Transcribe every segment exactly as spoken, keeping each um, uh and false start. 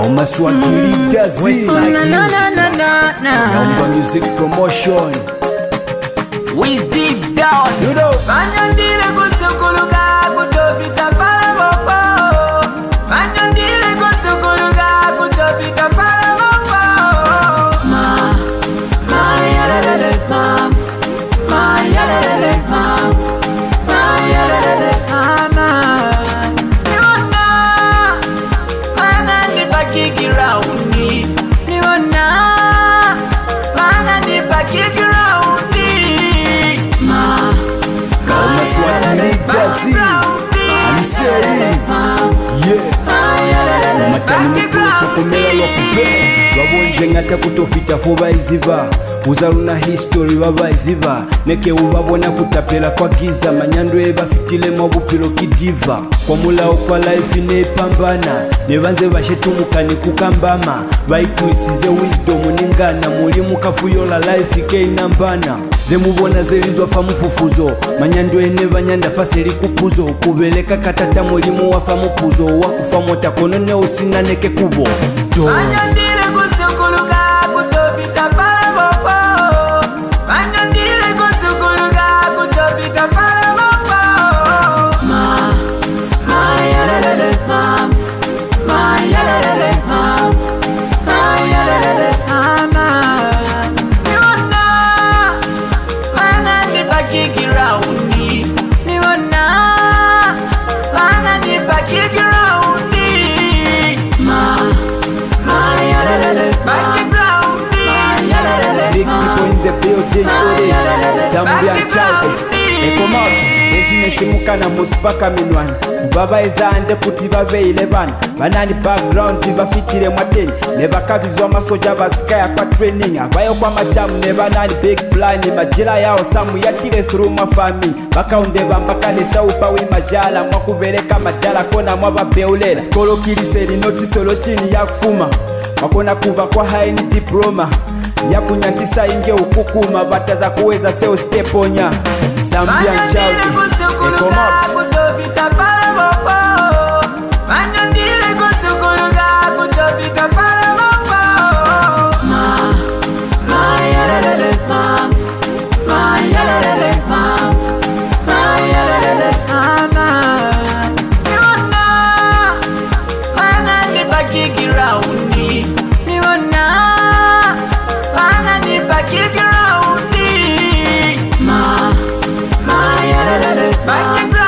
Maswahili does it. Na na na na na na. Naomba music promotion. We deep down. You know. Banyandire kutsukuluka kutofika pale mopo. Banyandire kutsukuluka kutofika pale mopo. Ma, ma yalele ma, ma yalele ma, ma yalele mama. Niona, wana nipaki kiraundi. Niona, wana nipaki kiraundi. Maswahili does it. I'm saying, yeah. Matani mkulu kukumela wakupea. Wabonje ngata kutofita foba iziva. Uzaluna history baba iziva. Neke ubabona kutapela kwa giza. Manyando eba fitile mabupilo kidiva. Kwa mula okwa life ne pambana. Nebanze bashetumuka ni kukambama. Baituisize wisdom ningana. Mulimu kafuyola life ike inambana. Zemubona zelizwa fa mufufuzo. Manyando ene banyanda faseli kupuzo. Kubeleka katata mulimu wafa mupuzo. Wakufa mota kono ne usina neke kubo. Banyandire kutsukuluka kutofika pale mopo. Banyandire kutsukuluka kutofika pale mopo. Ma, ma yalele ma, ma yalele ma, ma yalele mama. Niona, wana nipaki kiraundi. Niona, wana nipaki kiraundi. Ma, ma yalele baki kiraundi. Big people in the building today. Zambia chale. Eko maps. Ezine simukana muspaka minwana. Baba ezande kuti babeile bana. Banani background bafitire mwateni. Neba kabizwa masoja basikaya kwa training. Abayo kwa majamu neba nani big plan. Majira yao samu yatire through mafami. Baka undeba mbaka nesa upawi majala. Mwakubeleka madala kona mwaba beulele. Skolo kiliseli noti solution ya kufuma. Wakona kuva kwa haini diploma. Ya kunyantisa inge ukukuma. Bataza kuweza seo steponya. Zambia chale. Eko maps. Kutofika pale mopo. Banyandire kutsukuluka kutofika pale mopo. Ma, ma yalele ma, ma yalele ma, ma yalele mama. Niona, wana nipaki kiraundi. Niona, wana nipaki kiraundi. Ma, ma yalele baki kiraundi.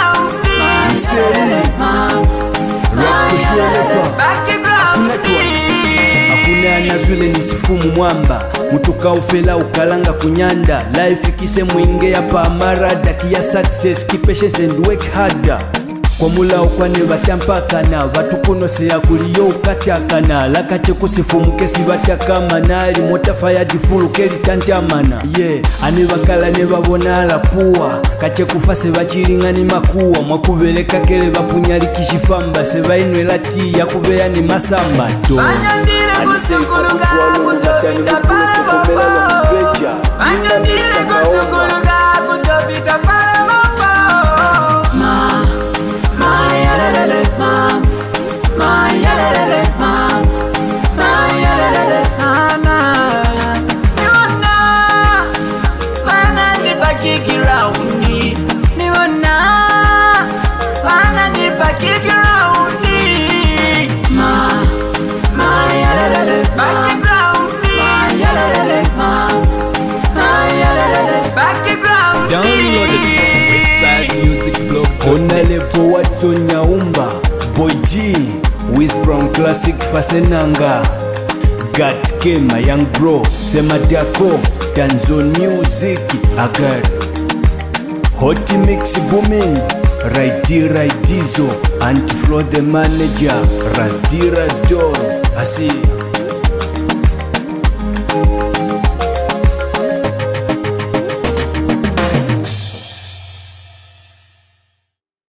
Hakuna nazwile nisifumu mwamba. Mutuka ufela ukalanga kunyanda. Life ikise mwinge ya pamara. Daki ya success, keep patience and work harder. Kwa mula ukwane batampakana. Batukuno seya kuliyo ukatakana. Lakache kusifumu kesi batakamana. Limota faya difulu keli tantamana. Yeah, ane bakala ne babona la puwa. Kache kufase bachiringa ni makuwa. Mwakubeleka kele bapunyali kishifamba. Seba inwe lati ya kubeya ni masamba to. Banyandire kutsukuluka kutofika pale mopo. Banyandire kutsukuluka kutofika pale mopo. Ma, ma yalele ma, ma yalele ma, ma yalele mama. Niona, wana nipaki kiraundi. Niona, wana nipaki kiraundi. Ma, ma yalele baki kiraundi. Ma yalele ma, ma yalele baki kiraundi. Download it from Westside Music Blog. Onalepo Watson Nyaumba. Boy G Wisprong Classic Fasenanga. Gat K my young bro. Semadako Tanzo Music Agar. Hot Mix booming. Righty Rightizo. Anti Flo the manager. Rasdi Rasdor. I see.